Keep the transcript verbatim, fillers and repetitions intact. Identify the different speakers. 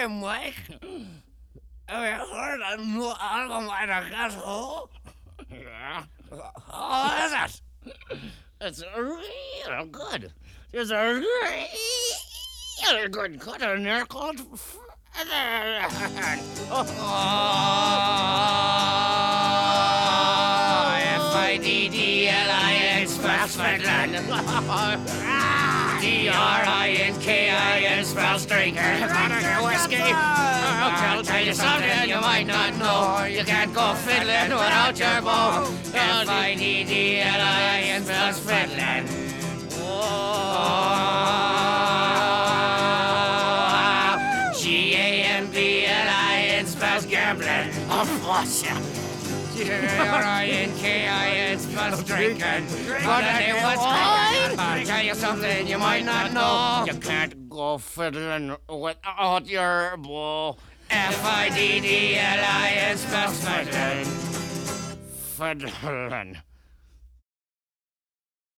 Speaker 1: Hey, Mike. Have you heard a new album by the Guess Who?
Speaker 2: Yeah.
Speaker 1: How is it?
Speaker 2: It's real good. There's a really good cut in there called Featherland.
Speaker 1: Oh, F I D D L I N spells Finland. D R I N K I N spells drinker.
Speaker 2: Wanna get whiskey?
Speaker 1: I'll tell you something you might not know. You can't go fiddling without your bow. F I D D L I N spells Finland. G A M B L I N spells gambling. Of course, yeah. D R I N K I N spells drinking. But anyway, I'll tell you something you might not know.
Speaker 2: You can't go fiddling without your bow.
Speaker 1: F I D D L I N spells Finland.
Speaker 2: Fiddling.